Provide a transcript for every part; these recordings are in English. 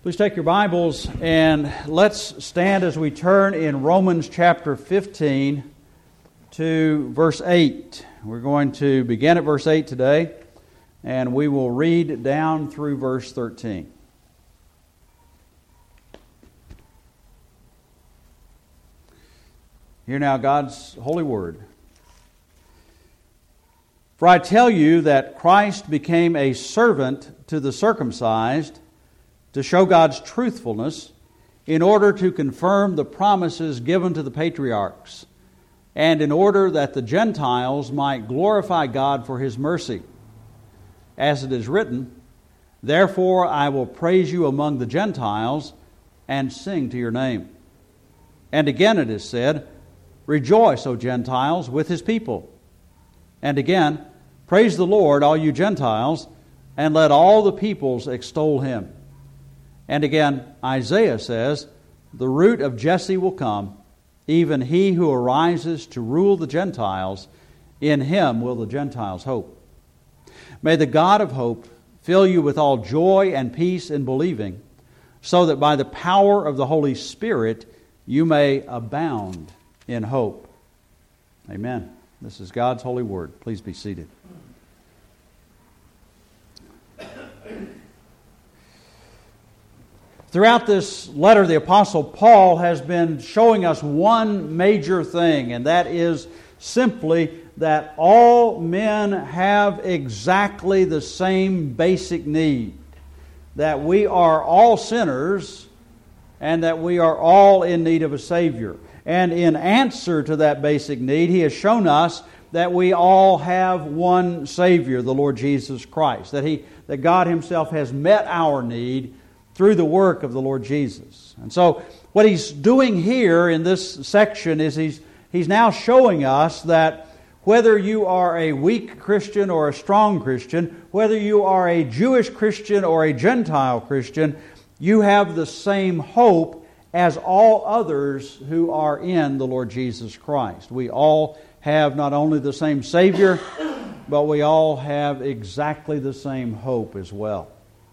Please take your Bibles and let's stand as we turn in Romans chapter 15 to verse 8. We're going to begin at verse 8 today, and we will read down through verse 13. Hear now God's holy word. For I tell you that Christ became a servant to the circumcised to show God's truthfulness in order to confirm the promises given to the patriarchs, and in order that the Gentiles might glorify God for His mercy. As it is written, "Therefore I will praise you among the Gentiles and sing to your name." And again it is said, "Rejoice, O Gentiles, with His people." And again, "Praise the Lord, all you Gentiles, and let all the peoples extol Him." And again, Isaiah says, "The root of Jesse will come, even he who arises to rule the Gentiles. In him will the Gentiles hope." May the God of hope fill you with all joy and peace in believing, so that by the power of the Holy Spirit you may abound in hope. Amen. This is God's holy word. Please be seated. Throughout this letter, the Apostle Paul has been showing us one major thing, and that is simply that all men have exactly the same basic need. That we are all sinners, and that we are all in need of a Savior. And in answer to that basic need, He has shown us that we all have one Savior, the Lord Jesus Christ. That God Himself has met our need through the work of the Lord Jesus. And so what He's doing here in this section is He's now showing us that whether you are a weak Christian or a strong Christian, whether you are a Jewish Christian or a Gentile Christian, you have the same hope as all others who are in the Lord Jesus Christ. We all have not only the same Savior, but we all have exactly the same hope as well.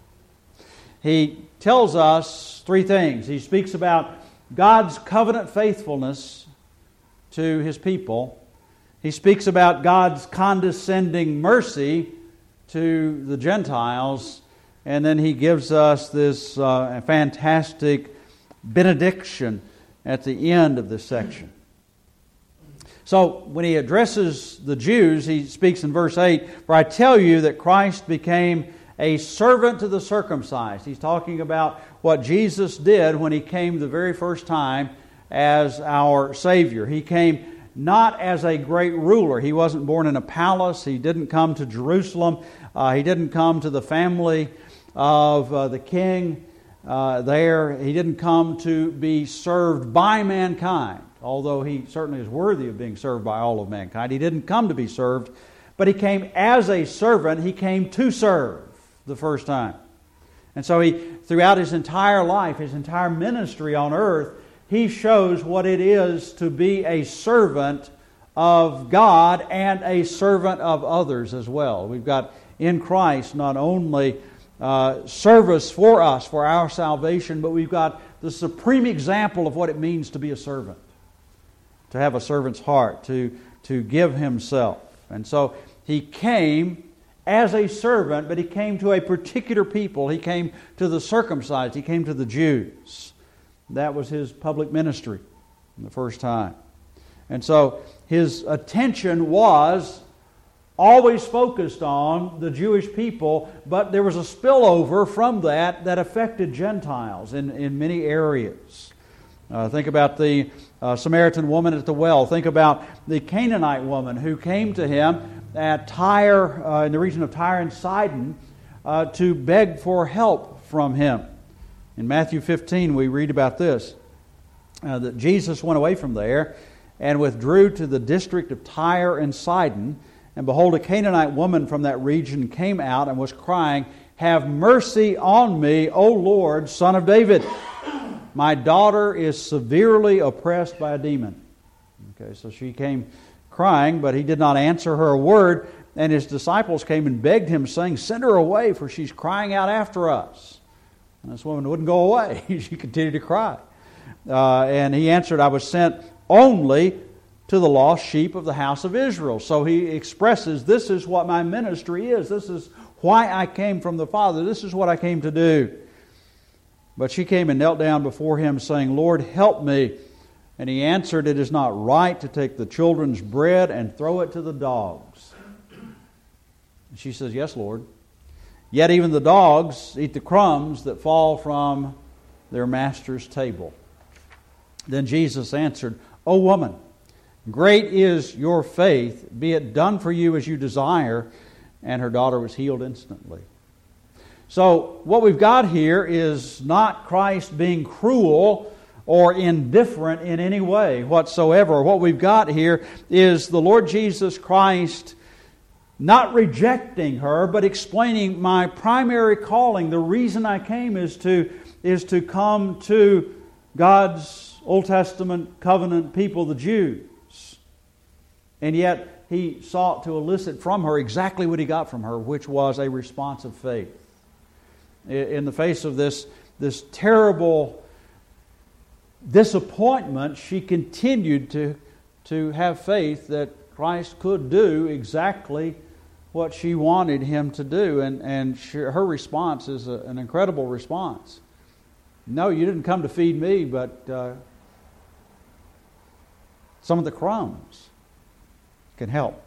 He tells us three things. He speaks about God's covenant faithfulness to His people. He speaks about God's condescending mercy to the Gentiles. And then He gives us this fantastic benediction at the end of this section. So when He addresses the Jews, He speaks in verse 8, "For I tell you that Christ became a servant to the circumcised." He's talking about what Jesus did when He came the very first time as our Savior. He came not as a great ruler. He wasn't born in a palace. He didn't come to Jerusalem. He didn't come to the family of the king there. He didn't come to be served by mankind, although He certainly is worthy of being served by all of mankind. He didn't come to be served, but He came as a servant. He came to serve the first time. And so throughout His entire life, His entire ministry on earth, He shows what it is to be a servant of God and a servant of others as well. We've got in Christ not only service for us, for our salvation, but we've got the supreme example of what it means to be a servant, to have a servant's heart, to give Himself. And so He came as a servant, but He came to a particular people. He came to the circumcised. He came to the Jews. That was His public ministry the first time. And so His attention was always focused on the Jewish people, but there was a spillover from that affected Gentiles in many areas. Think about the Samaritan woman at the well. Think about the Canaanite woman who came to Him at Tyre, in the region of Tyre and Sidon, to beg for help from Him. In Matthew 15, we read about this, that Jesus went away from there and withdrew to the district of Tyre and Sidon. And behold, a Canaanite woman from that region came out and was crying, "Have mercy on me, O Lord, Son of David. My daughter is severely oppressed by a demon." Okay, so she came crying, but He did not answer her a word. And His disciples came and begged Him, saying, "Send her away, for she's crying out after us." And this woman wouldn't go away. She continued to cry. And he answered, I was sent only to the lost sheep of the house of Israel. So he expresses, this is what my ministry is. This is why I came from the Father. This is what I came to do. But she came and knelt down before him, saying, Lord, help me. And he answered, it is not right to take the children's bread and throw it to the dogs. And she says, yes, Lord. Yet even the dogs eat the crumbs that fall from their master's table. Then Jesus answered, O woman, great is your faith. Be it done for you as you desire. And her daughter was healed instantly. So what we've got here is not Christ being cruel or indifferent in any way whatsoever. What we've got here is the Lord Jesus Christ not rejecting her, but explaining my primary calling. The reason I came is to come to God's Old Testament covenant people, the Jews. And yet he sought to elicit from her exactly what he got from her, which was a response of faith. In the face of this terrible disappointment, she continued to have faith that Christ could do exactly what she wanted him to do. And her response is an incredible response. No, you didn't come to feed me, but some of the crumbs can help.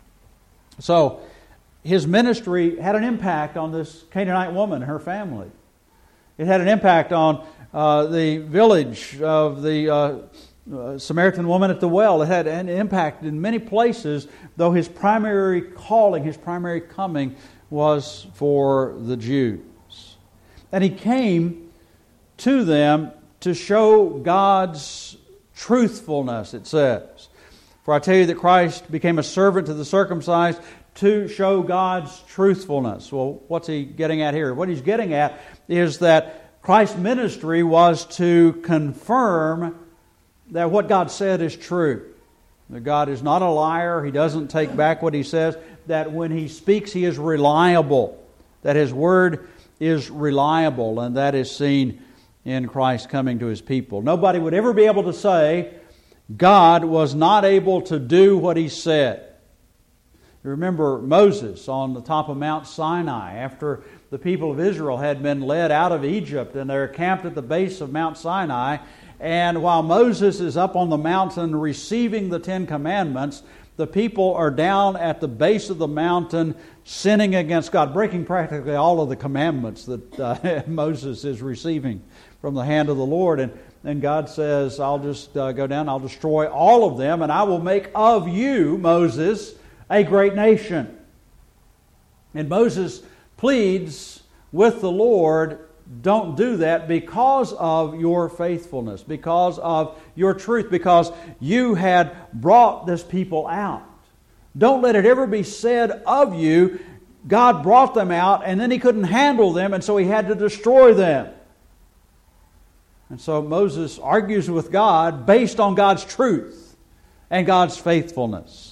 So his ministry had an impact on this Canaanite woman and her family. It had an impact on the village of the Samaritan woman at the well. It had an impact in many places, though his primary calling, his primary coming was for the Jews. And he came to them to show God's truthfulness, it says. For I tell you that Christ became a servant to the circumcised to show God's truthfulness. Well, what's he getting at here? What he's getting at is that Christ's ministry was to confirm that what God said is true. That God is not a liar. He doesn't take back what He says. That when He speaks, He is reliable. That His word is reliable. And that is seen in Christ coming to His people. Nobody would ever be able to say God was not able to do what He said. You remember Moses on the top of Mount Sinai after the people of Israel had been led out of Egypt, and they're camped at the base of Mount Sinai. And while Moses is up on the mountain receiving the Ten Commandments, the people are down at the base of the mountain sinning against God, breaking practically all of the commandments that Moses is receiving from the hand of the Lord. And God says, I'll just go down, I'll destroy all of them, and I will make of you, Moses, a great nation. And Moses pleads with the Lord, don't do that because of your faithfulness, because of your truth, because you had brought this people out. Don't let it ever be said of you, God brought them out and then He couldn't handle them and so He had to destroy them. And so Moses argues with God based on God's truth and God's faithfulness.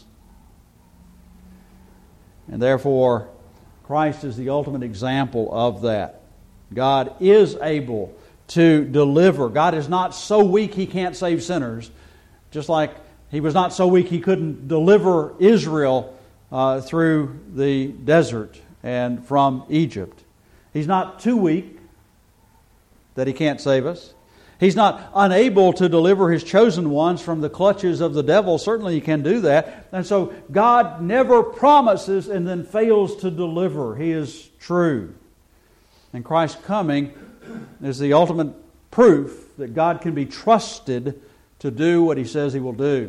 And therefore, Christ is the ultimate example of that. God is able to deliver. God is not so weak He can't save sinners. Just like He was not so weak He couldn't deliver Israel through the desert and from Egypt. He's not too weak that He can't save us. He's not unable to deliver His chosen ones from the clutches of the devil. Certainly He can do that. And so God never promises and then fails to deliver. He is true. And Christ's coming is the ultimate proof that God can be trusted to do what He says He will do.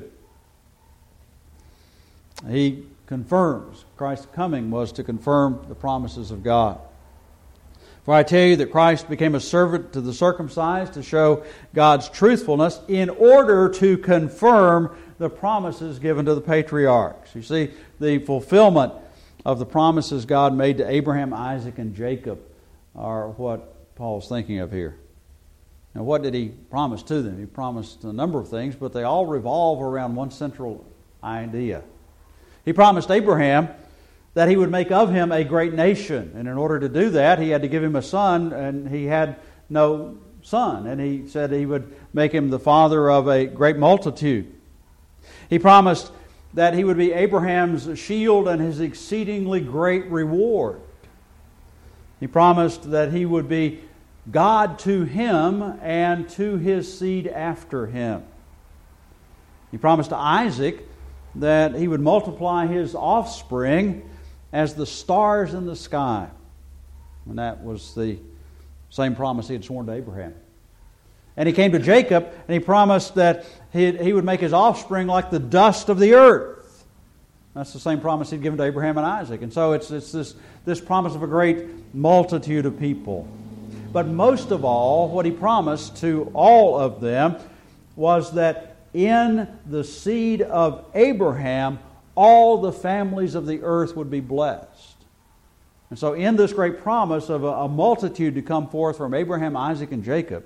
He confirms. Christ's coming was to confirm the promises of God. For I tell you that Christ became a servant to the circumcised to show God's truthfulness in order to confirm the promises given to the patriarchs. You see, the fulfillment of the promises God made to Abraham, Isaac, and Jacob are what Paul's thinking of here. Now, what did He promise to them? He promised a number of things, but they all revolve around one central idea. He promised Abraham that he would make of him a great nation. And in order to do that, he had to give him a son, and he had no son. And he said he would make him the father of a great multitude. He promised that he would be Abraham's shield and his exceedingly great reward. He promised that he would be God to him and to his seed after him. He promised to Isaac that he would multiply his offspring as the stars in the sky. And that was the same promise he had sworn to Abraham. And he came to Jacob and he promised that he would make his offspring like the dust of the earth. That's the same promise he'd given to Abraham and Isaac. And so it's this promise of a great multitude of people. But most of all, what he promised to all of them was that in the seed of Abraham, all the families of the earth would be blessed. And so in this great promise of a multitude to come forth from Abraham, Isaac, and Jacob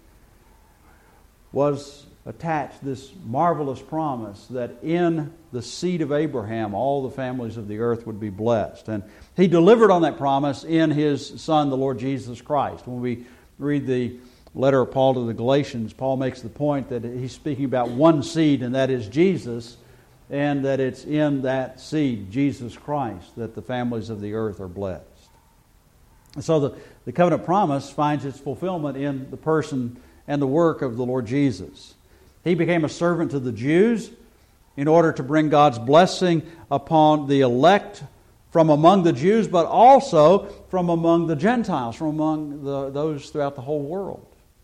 was attached this marvelous promise that in the seed of Abraham, all the families of the earth would be blessed. And he delivered on that promise in his Son, the Lord Jesus Christ. When we read the letter of Paul to the Galatians, Paul makes the point that he's speaking about one seed, and that is Jesus, and that it's in that seed, Jesus Christ, that the families of the earth are blessed. And so the covenant promise finds its fulfillment in the person and the work of the Lord Jesus. He became a servant to the Jews in order to bring God's blessing upon the elect from among the Jews, but also from among the Gentiles, from among those throughout the whole world.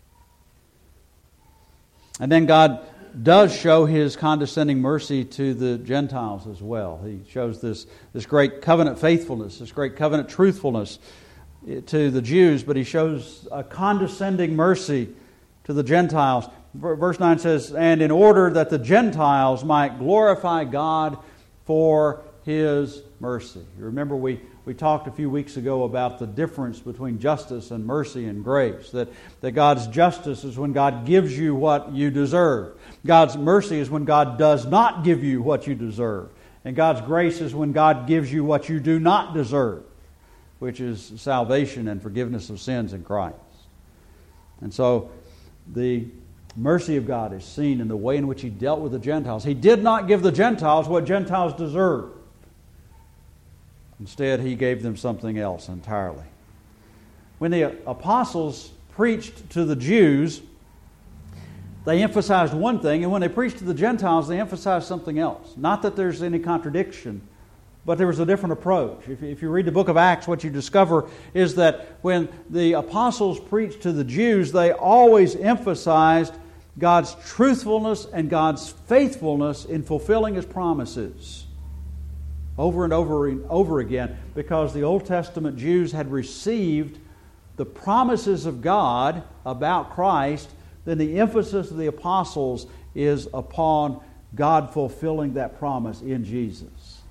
And then God does show His condescending mercy to the Gentiles as well. He shows this great covenant faithfulness, this great covenant truthfulness to the Jews, but He shows a condescending mercy to the Gentiles. Verse 9 says, "And in order that the Gentiles might glorify God for His mercy." You remember we talked a few weeks ago about the difference between justice and mercy and grace. That God's justice is when God gives you what you deserve. God's mercy is when God does not give you what you deserve. And God's grace is when God gives you what you do not deserve, which is salvation and forgiveness of sins in Christ. And so the mercy of God is seen in the way in which He dealt with the Gentiles. He did not give the Gentiles what Gentiles deserved. Instead, He gave them something else entirely. When the apostles preached to the Jews, they emphasized one thing, and when they preached to the Gentiles, they emphasized something else. Not that there's any contradiction, but there was a different approach. If you read the book of Acts, what you discover is that when the apostles preached to the Jews, they always emphasized God's truthfulness and God's faithfulness in fulfilling His promises over and over again, because the Old Testament Jews had received the promises of God about Christ. Then the emphasis of the apostles is upon God fulfilling that promise in Jesus.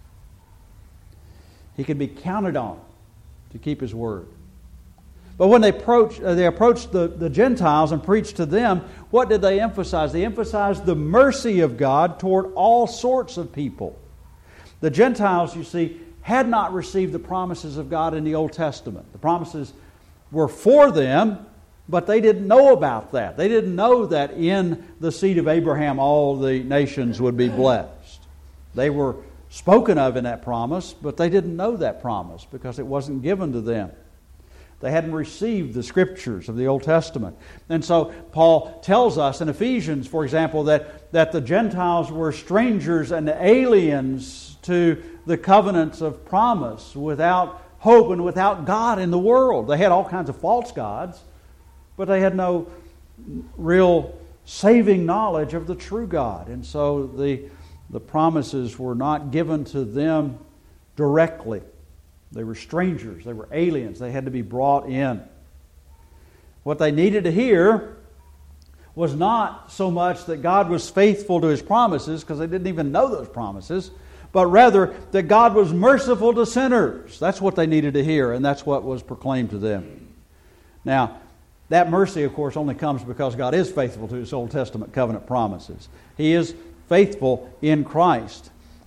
He can be counted on to keep His word. But when they approached the Gentiles and preached to them, what did they emphasize? They emphasized the mercy of God toward all sorts of people. The Gentiles, you see, had not received the promises of God in the Old Testament. The promises were for them, but they didn't know about that. They didn't know that in the seed of Abraham all the nations would be blessed. They were spoken of in that promise, but they didn't know that promise because it wasn't given to them. They hadn't received the Scriptures of the Old Testament. And so Paul tells us in Ephesians, for example, that the Gentiles were strangers and aliens to the covenants of promise, without hope and without God in the world. They had all kinds of false gods, but they had no real saving knowledge of the true God. And so the promises were not given to them directly. They were strangers. They were aliens. They had to be brought in. What they needed to hear was not so much that God was faithful to His promises, because they didn't even know those promises, but rather that God was merciful to sinners. That's what they needed to hear, and that's what was proclaimed to them. Now, that mercy, of course, only comes because God is faithful to His Old Testament covenant promises. He is faithful in Christ.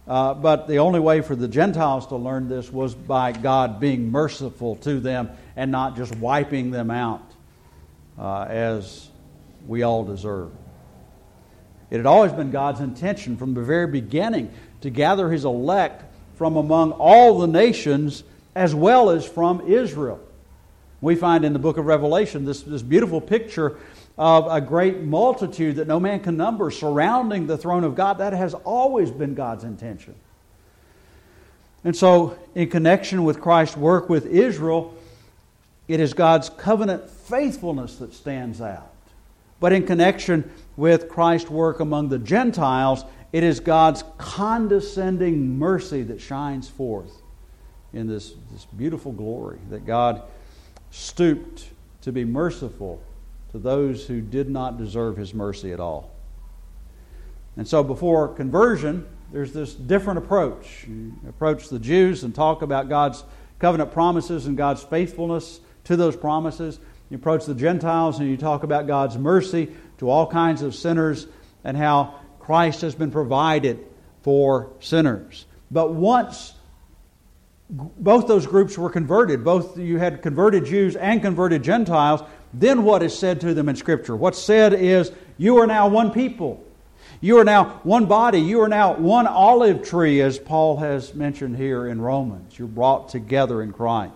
But the only way for the Gentiles to learn this was by God being merciful to them and not just wiping them out as we all deserve. It had always been God's intention from the very beginning to gather His elect from among all the nations as well as from Israel. We find in the book of Revelation this beautiful picture of a great multitude that no man can number surrounding the throne of God. That has always been God's intention. And so, in connection with Christ's work with Israel, it is God's covenant faithfulness that stands out. But in connection with Christ's work among the Gentiles, it is God's condescending mercy that shines forth in this beautiful glory, that God stooped to be merciful to those who did not deserve His mercy at all. And so before conversion, there's this different approach. You approach the Jews and talk about God's covenant promises and God's faithfulness to those promises. You approach the Gentiles and you talk about God's mercy to all kinds of sinners and how Christ has been provided for sinners. But once both those groups were converted, both you had converted Jews and converted Gentiles, then what is said to them in Scripture? What's said is, you are now one people. You are now one body. You are now one olive tree, as Paul has mentioned here in Romans. You're brought together in Christ.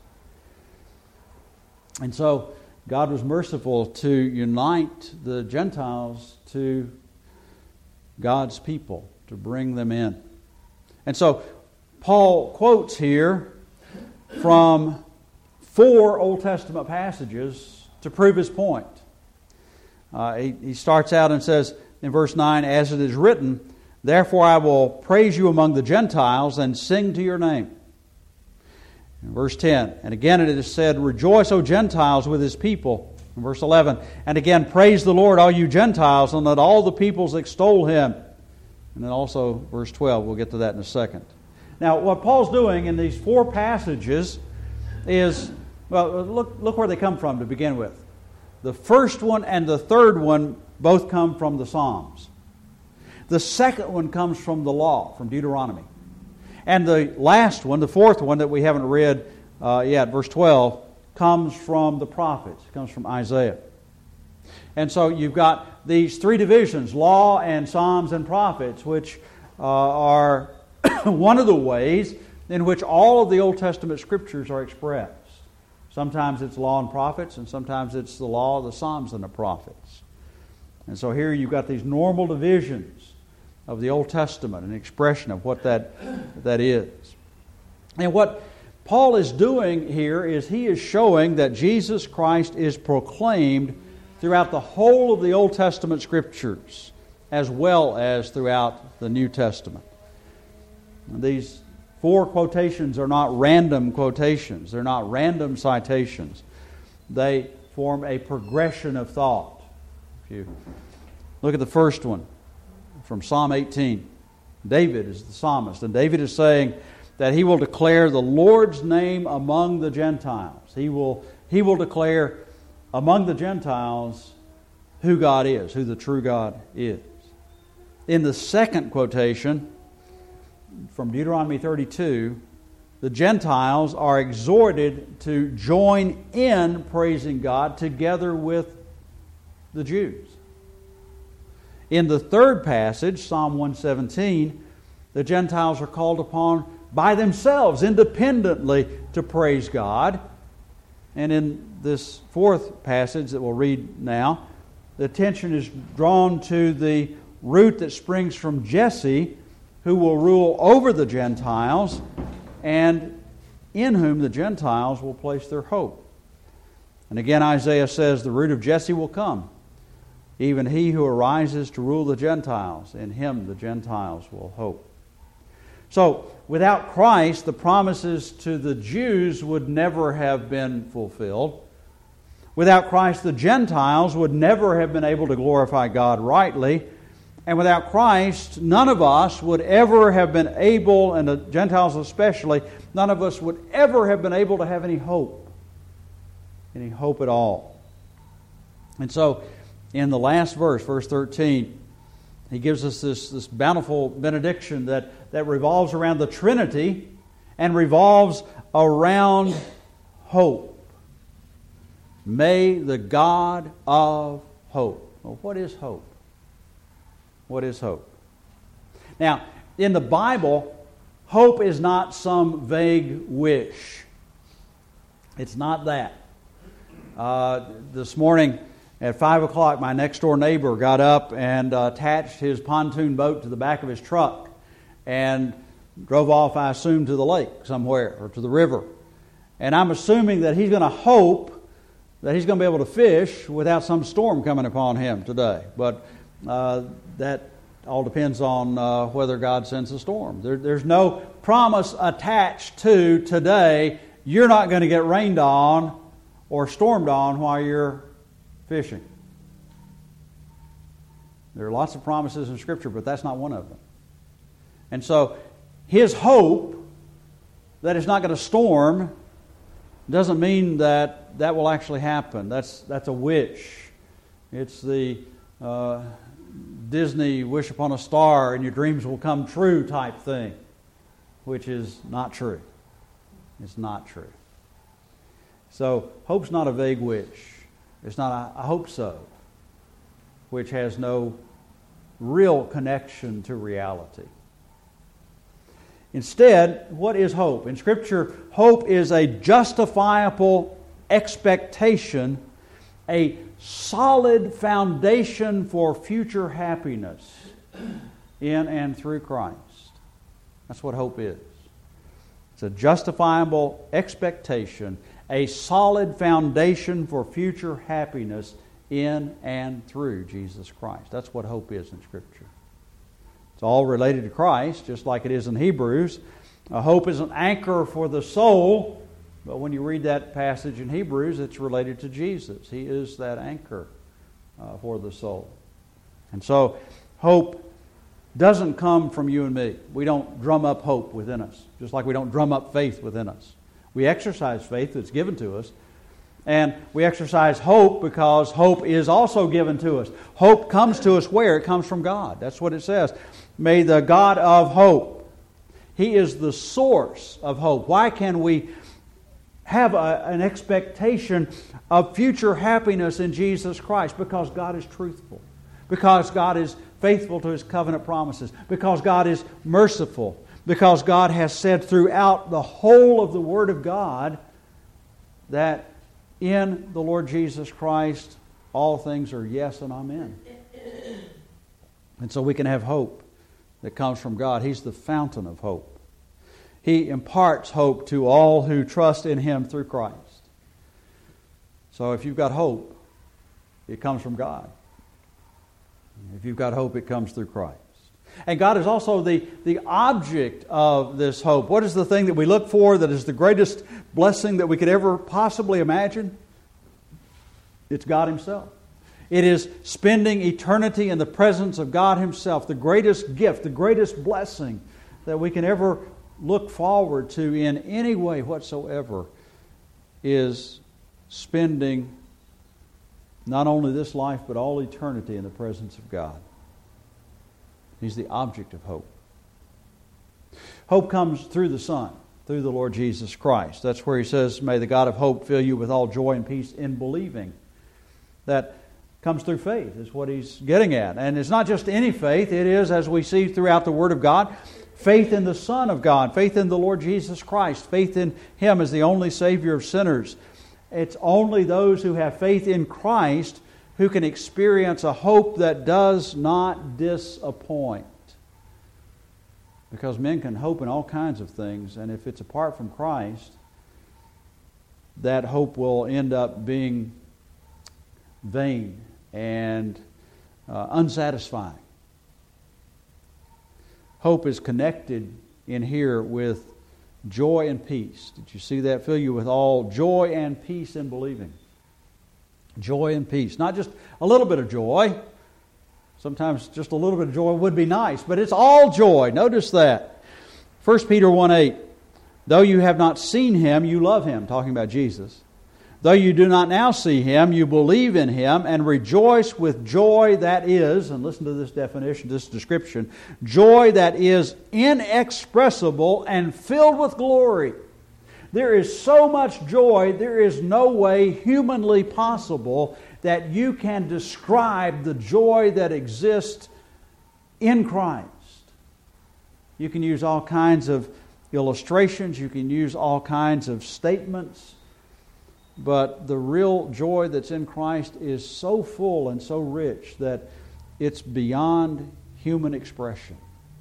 And so God was merciful to unite the Gentiles to God's people, to bring them in. And so Paul quotes here from 4 Old Testament passages to prove his point. He starts out and says in verse 9, as it is written, therefore I will praise you among the Gentiles and sing to your name. In verse 10, and again it is said, rejoice, O Gentiles, with His people. In verse 11, and again, praise the Lord, all you Gentiles, and let all the peoples extol Him. And then also verse 12, we'll get to that in a second. Now, what Paul's doing in these 4 passages is, well, look where they come from to begin with. The first one and the third one both come from the Psalms. The second one comes from the law, from Deuteronomy. And the last one, the fourth one that we haven't read yet, verse 12, comes from the prophets. It comes from Isaiah. And so you've got these 3 divisions, law and Psalms and prophets, which are one of the ways in which all of the Old Testament Scriptures are expressed. Sometimes it's law and prophets, and sometimes it's the law, the Psalms, and the prophets. And so here you've got these normal divisions of the Old Testament, an expression of what that is. And what Paul is doing here is he is showing that Jesus Christ is proclaimed throughout the whole of the Old Testament Scriptures, as well as throughout the New Testament. And these 4 quotations are not random quotations. They're not random citations. They form a progression of thought. If you look at the first one from Psalm 18, David is the psalmist, and David is saying that he will declare the Lord's name among the Gentiles. He will declare among the Gentiles who God is, who the true God is. In the second quotation, from Deuteronomy 32, the Gentiles are exhorted to join in praising God together with the Jews. In the third passage, Psalm 117, the Gentiles are called upon by themselves, independently, to praise God. And in this fourth passage that we'll read now, the attention is drawn to the root that springs from Jesse, who will rule over the Gentiles, and in whom the Gentiles will place their hope. And again, Isaiah says, the root of Jesse will come, even he who arises to rule the Gentiles. In him the Gentiles will hope. So, without Christ, the promises to the Jews would never have been fulfilled. Without Christ, the Gentiles would never have been able to glorify God rightly. And without Christ, none of us would ever have been able, and the Gentiles especially, none of us would ever have been able to have any hope at all. And so, in the last verse, verse 13, he gives us this bountiful benediction that that revolves around the Trinity and revolves around hope. May the God of hope. Well, what is hope? What is hope? Now, in the Bible, hope is not some vague wish. It's not that. This morning at 5 o'clock, my next door neighbor got up and attached his pontoon boat to the back of his truck and drove off, I assume, to the lake somewhere or to the river. And I'm assuming that he's going to hope that he's going to be able to fish without some storm coming upon him today. But that all depends on whether God sends a storm. There's no promise attached to today you're not going to get rained on or stormed on while you're fishing. There are lots of promises in Scripture, but that's not one of them. And so his hope that it's not going to storm doesn't mean that that will actually happen. That's a wish. It's the Disney wish upon a star and your dreams will come true type thing, which is not true. It's not true. So hope's not a vague wish. It's not a hope so, which has no real connection to reality. Instead, what is hope? In Scripture, hope is a justifiable expectation, a solid foundation for future happiness in and through Christ. That's what hope is. It's a justifiable expectation, a solid foundation for future happiness in and through Jesus Christ. That's what hope is in Scripture. It's all related to Christ, just like it is in Hebrews. Hope is an anchor for the soul, but when you read that passage in Hebrews, it's related to Jesus. He is that anchor for the soul. And so, hope doesn't come from you and me. We don't drum up hope within us, just like we don't drum up faith within us. We exercise faith that's given to us, and we exercise hope because hope is also given to us. Hope comes to us where? It comes from God. That's what it says. May the God of hope. He is the source of hope. Why can we have an expectation of future happiness in Jesus Christ? Because God is truthful. Because God is faithful to His covenant promises. Because God is merciful. Because God has said throughout the whole of the Word of God that in the Lord Jesus Christ all things are yes and amen. And so we can have hope that comes from God. He's the fountain of hope. He imparts hope to all who trust in Him through Christ. So if you've got hope, it comes from God. If you've got hope, it comes through Christ. And God is also the object of this hope. What is the thing that we look for that is the greatest blessing that we could ever possibly imagine? It's God Himself. It is spending eternity in the presence of God Himself. The greatest gift, the greatest blessing that we can ever look forward to in any way whatsoever is spending not only this life but all eternity in the presence of God. He's the object of hope. Hope comes through the Son, through the Lord Jesus Christ. That's where He says, may the God of hope fill you with all joy and peace in believing. That comes through faith, is what He's getting at. And it's not just any faith, it is, as we see throughout the Word of God, faith in the Son of God, faith in the Lord Jesus Christ, faith in Him as the only Savior of sinners. It's only those who have faith in Christ who can experience a hope that does not disappoint. Because men can hope in all kinds of things, and if it's apart from Christ, that hope will end up being vain and unsatisfying. Hope is connected in here with joy and peace. Did you see that? Fill you with all joy and peace in believing. Joy and peace. Not just a little bit of joy. Sometimes just a little bit of joy would be nice, but it's all joy. Notice that. 1 Peter 1:8. Though you have not seen Him, you love Him. Talking about Jesus. Though you do not now see Him, you believe in Him and rejoice with joy that is, and listen to this definition, this description, joy that is inexpressible and filled with glory. There is so much joy, there is no way humanly possible that you can describe the joy that exists in Christ. You can use all kinds of illustrations, you can use all kinds of statements, but the real joy that's in Christ is so full and so rich that it's beyond human expression.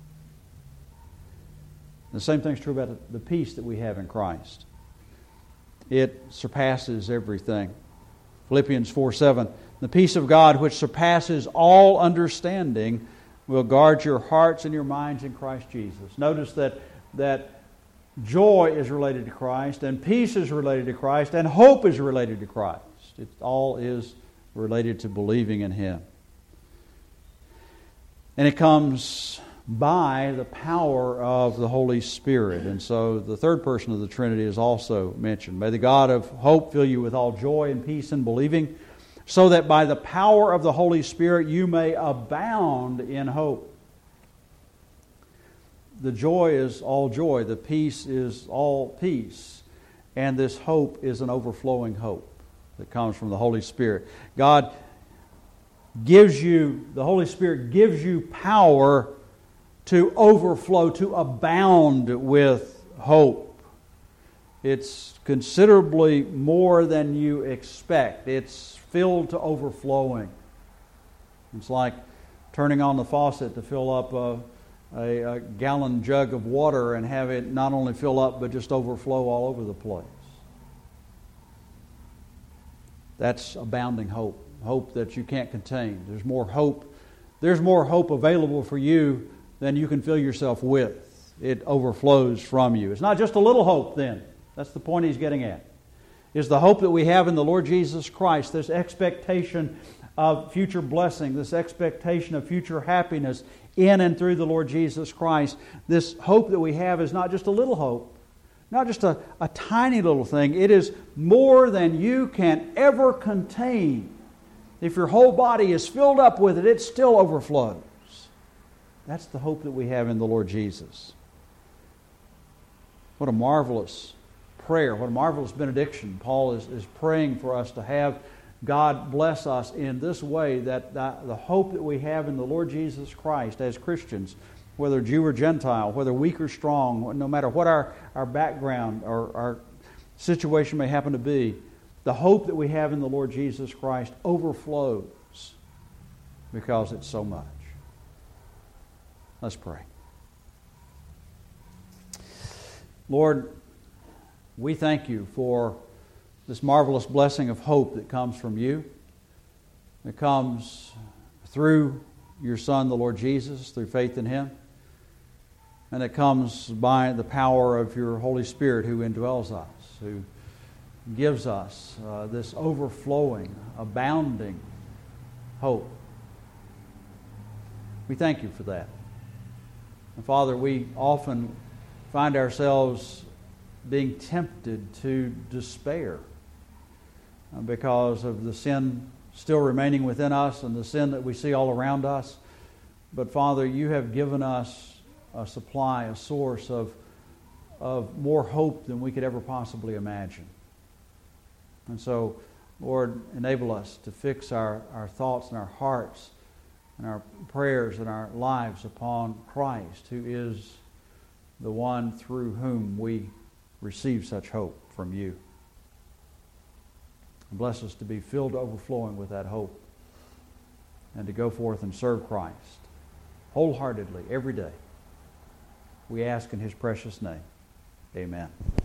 The same thing's true about the peace that we have in Christ. It surpasses everything. Philippians 4:7, the peace of God which surpasses all understanding will guard your hearts and your minds in Christ Jesus. Notice that joy is related to Christ, and peace is related to Christ, and hope is related to Christ. It all is related to believing in Him. And it comes by the power of the Holy Spirit. And so the third person of the Trinity is also mentioned. May the God of hope fill you with all joy and peace in believing, so that by the power of the Holy Spirit you may abound in hope. The joy is all joy. The peace is all peace. And this hope is an overflowing hope that comes from the Holy Spirit. God gives you, the Holy Spirit gives you power to overflow, to abound with hope. It's considerably more than you expect. It's filled to overflowing. It's like turning on the faucet to fill up a gallon jug of water and have it not only fill up but just overflow all over the place. That's abounding hope. Hope that you can't contain. There's more hope. There's more hope available for you than you can fill yourself with. It overflows from you. It's not just a little hope then. That's the point he's getting at. Is the hope that we have in the Lord Jesus Christ, this expectation of future blessing, this expectation of future happiness in and through the Lord Jesus Christ. This hope that we have is not just a little hope, not just a tiny little thing. It is more than you can ever contain. If your whole body is filled up with it, it still overflows. That's the hope that we have in the Lord Jesus. What a marvelous prayer, what a marvelous benediction. Paul is praying for us to have God bless us in this way, that the hope that we have in the Lord Jesus Christ as Christians, whether Jew or Gentile, whether weak or strong, no matter what our background or our situation may happen to be, the hope that we have in the Lord Jesus Christ overflows because it's so much. Let's pray. Lord, we thank you for this marvelous blessing of hope that comes from you. It comes through your Son, the Lord Jesus, through faith in Him. And it comes by the power of your Holy Spirit who indwells us, who gives us this overflowing, abounding hope. We thank you for that. And Father, we often find ourselves being tempted to despair because of the sin still remaining within us and the sin that we see all around us. But Father, you have given us a supply, a source of more hope than we could ever possibly imagine. And so, Lord, enable us to fix our thoughts and our hearts and our prayers and our lives upon Christ, who is the one through whom we receive such hope from you. And bless us to be filled to overflowing with that hope and to go forth and serve Christ wholeheartedly every day. We ask in His precious name. Amen.